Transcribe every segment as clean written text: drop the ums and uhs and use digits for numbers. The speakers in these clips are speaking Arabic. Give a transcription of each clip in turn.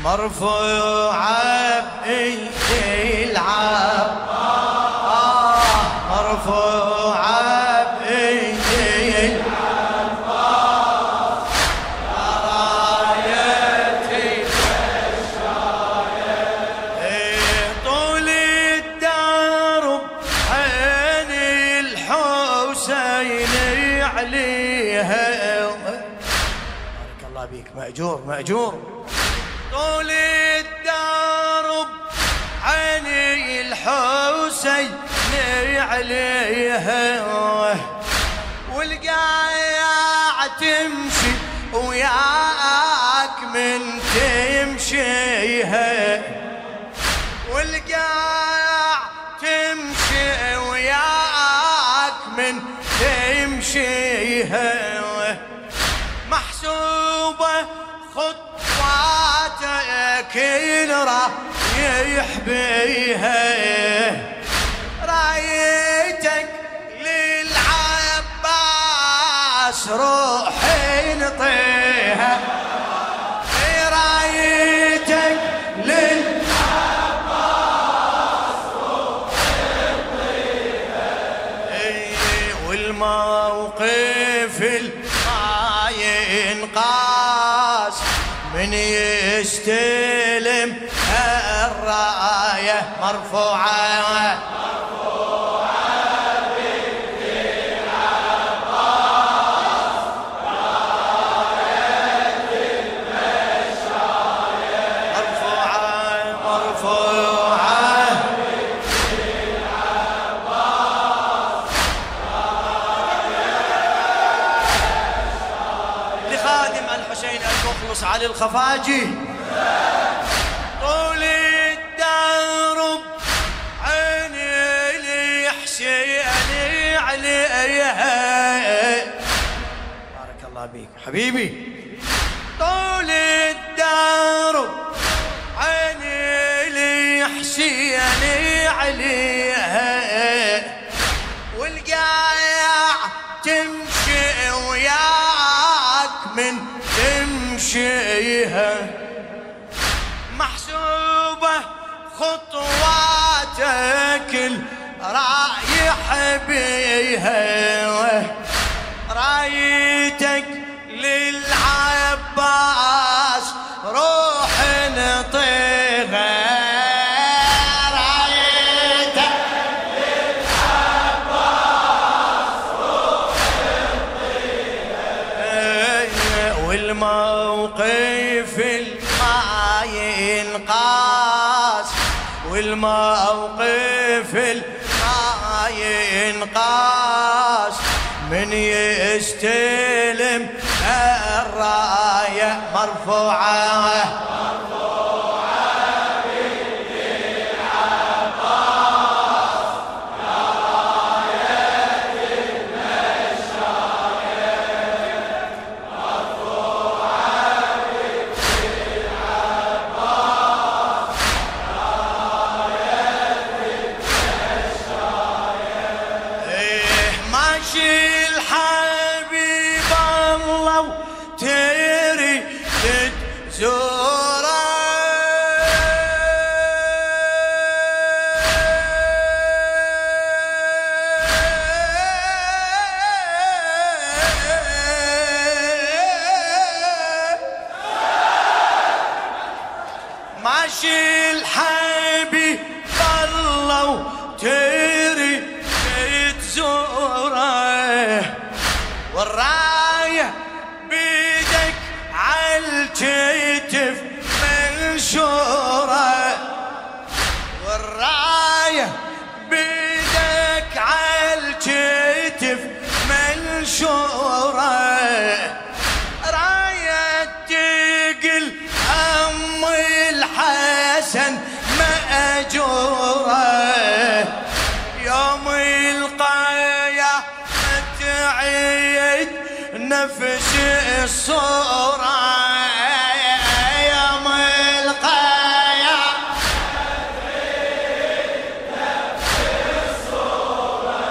مرفوعة بإيدي العباس، مرفوعة بإيدي العباس، يا رايتي مشاية طول الدرب عين الحسين عليها. بارك الله بيك، مأجور مأجور. طول الدرب عيني الحسين عليها، والقايع تمشي وياك من تمشيها، والقايع تمشي وياك من تمشيها، محسوبة خطواتك رايح بيها، رايتك للعباس روحي نطيها، رايتك للعباس روحي نطيها، والموقف ما ينقاس من يستلم الراية مرفوعة، مرفوعة بإيدي العباس، راية المشاية، مرفوعة مرفوعة بإيدي العباس، لخادم الحسين المخلص علي الخفاجي. طول الدرب عيني الحسين عليها، بارك الله بيك حبيبي. طول الدرب عيني الحسين عليها، والقايع تمشي وياك من تمشيها، محسوبة خطواتك رايح بيها، رايتك للعباس روح نطيها، رايتك للعباس روح نطيها، والموقف ما ينقاس، والموقف ما ينقاس من يستلم الراية مرفوعة، مرفوعة بإيدي العباس، يا راية المشاية، مرفوعة بإيدي العباس، يا راية المشاية، ماشي الحبيب الله تريد تزوره، ماشي الحبيب الله تريد تزوره، والراية بيدك عالكتف منشورة، والراية بيدك عالكتف منشورة، راية تقل أم الحسن مأجورة، يوم القيامة تعيد نفس الصورة، يوم القيامة تعيد نفس الصورة،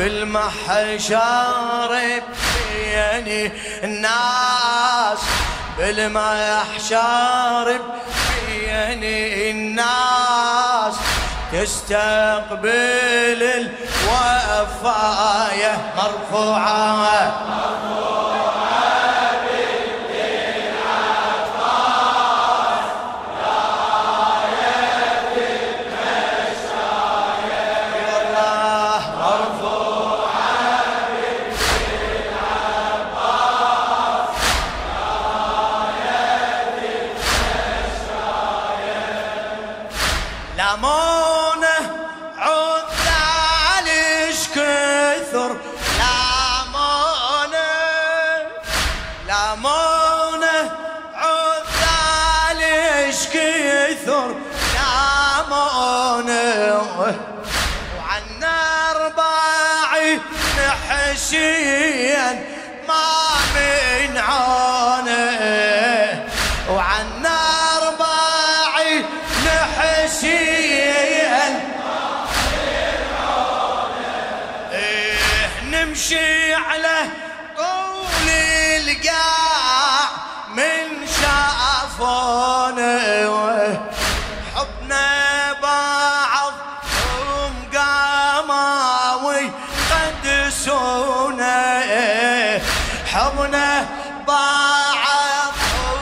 بالمحشر بين الناس بالمحشر بين الناس تستقبل الوفاية مرفوعة لامونه عذال ايش كثر لامونه عذال ايش كثر لامونه وعنا رباعي نحشيا ما منعونه وعنا رباعي نحشيا نمشي على طول القاع من شافونا حبنا بعض قاماوي قدسونا حبنا بعض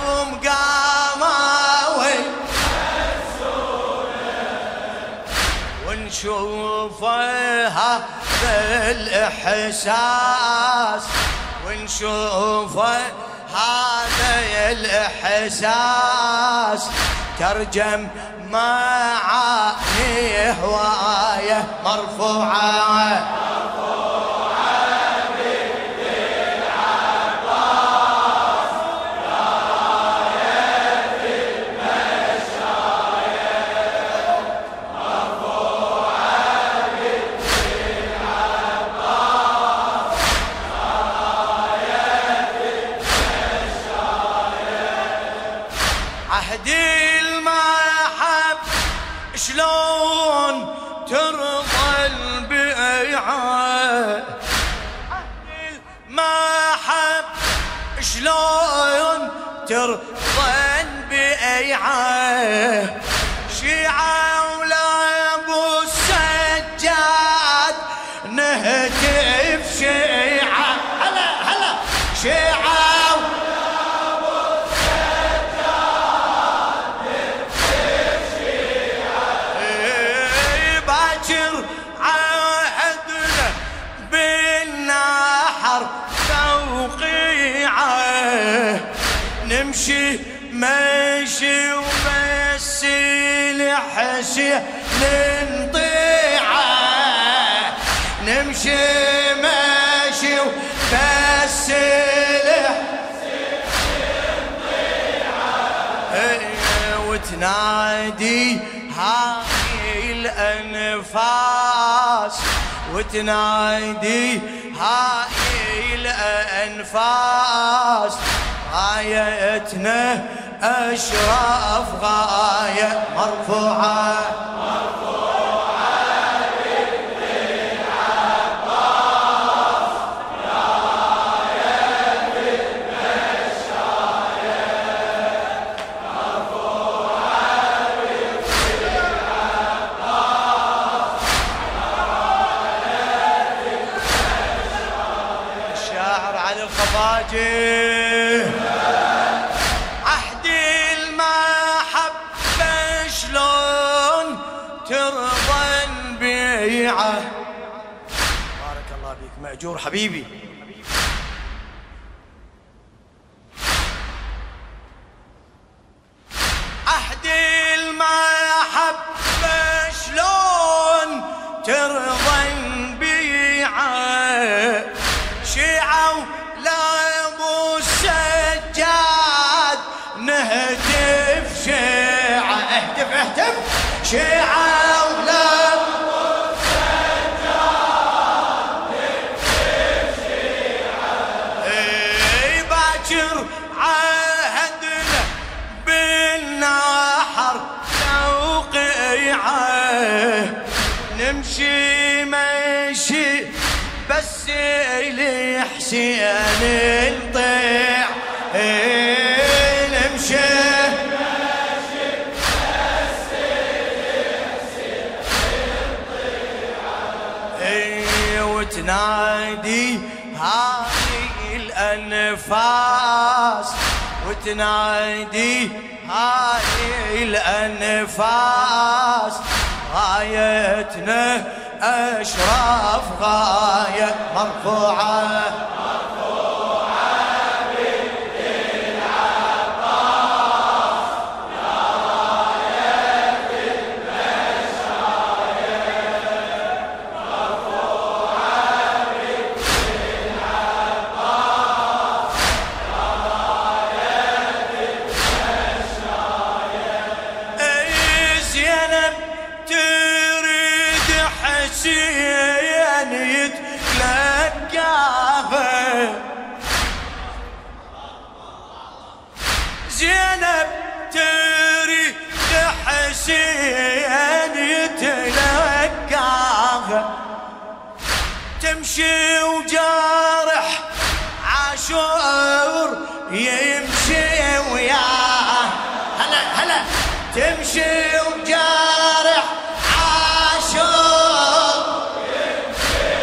قاماوي ونشوفها بالإحساس ونشوف هذا الإحساس ترجم معاني هواية مرفوعة عهدي المحب شلون ترضى البيعة عهدي المحب شلون ترضى البيعة شيعة ولا ابو السجاد نهتف شيعة هلا هلا شيعة عهدنا بالنحر توقيعه نمشي ماشي وبس الحشي ننطيعه نمشي ماشي وبس الحشي ننطيعه وتنادي هاي الأنفاس وتنادي هاي الأنفاس غايتنا أشرف غاية مرفوعة عهدي المحبة شلون ترضى البيعة بارك الله بيك مأجور حبيبي عهدي المحبة شلون ترضى البيعة شيعة لا ابو السجاد نهتف شيعة اهتف اهتف شيعة ولا ابو السجاد نهتف شيعة باكر عهدنا بالنحر توقيعه نمشي ماشي بس لحسين نطيع وتنادي هاي الأنفاس وتنادي هاي الأنفاس غايتنا أشرف غاية مرفوعة زينب تريد حسين يتلقاها تمشي وجارح عاشور يمشي وياه هلا هلا تمشي وجارح عاشور يمشي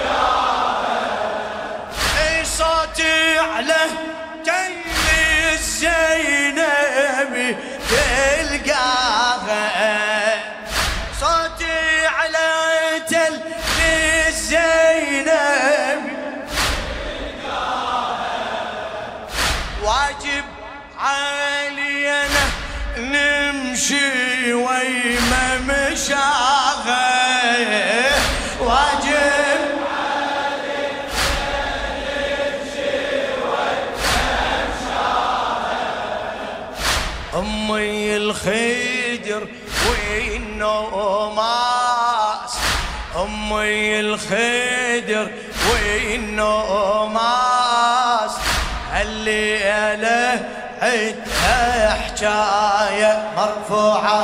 وياه اي صوتي على زينبي تلقاها صوتي على تل زينبي تلقاها واجب علينا نمشي ويما مشاها واجب أمي الخدر والنوماس أمي الخدر والنوماس الليلة عدها حكاية مرفوعة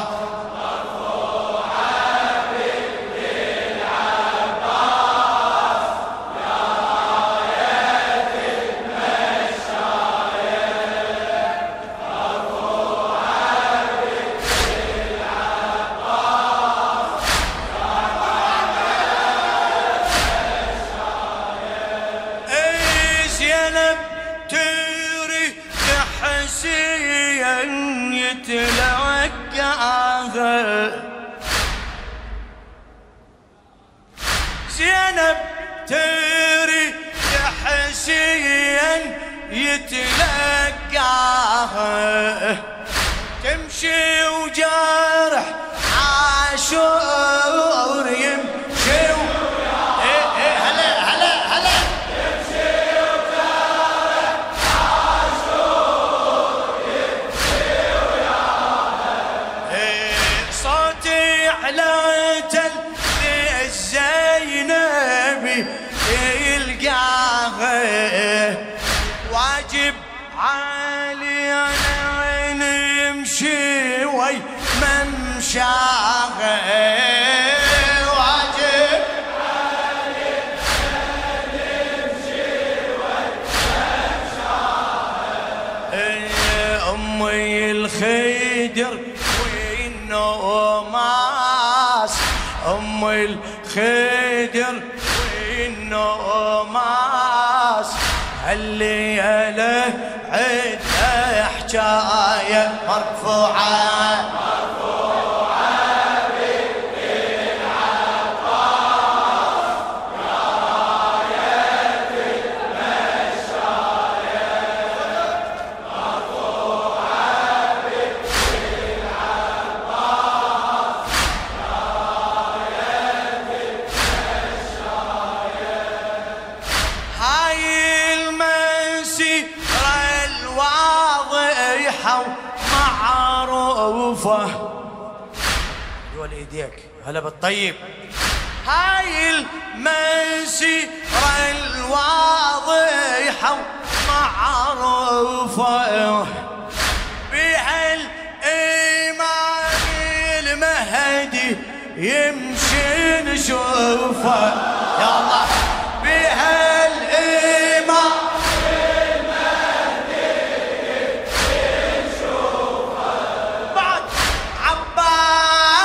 يتلقاها زينب تريد حسين يتلقاها تمشي وجارح عاشور يمشي هلا هلا هلا تمشي وجارح عاشور يمشي وياه صوتي على تل الزينبي يلقاها واجب علينا نمشي وي ممشاها واجب علينا نمشي وي ممشاها أمي الخدر والنوماس أمي الخدر والنوماس الليلة عدها حكاية مرفوعة معروفة دول ايديك هلا بالطيب هاي المسيرة الواضحة معروفة بها الإمام المهدي يمشي نشوفه يا الله بها الإمام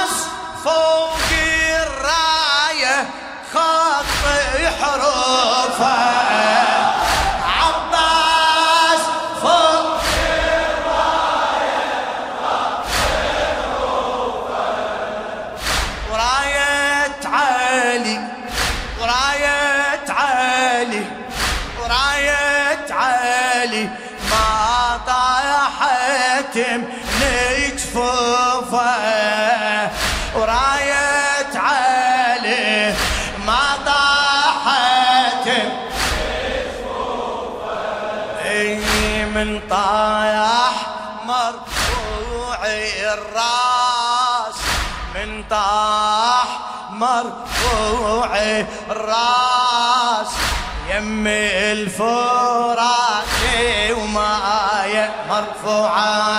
حروف تمني جفوفه وراية علي ما طاحت من طايح مرفوعي الراس من طاح مرفوعي الراس يم الفرات وماي مرفوعة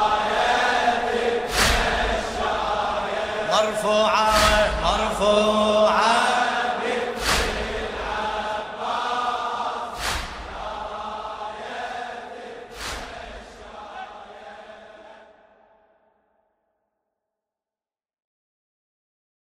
مرفوعة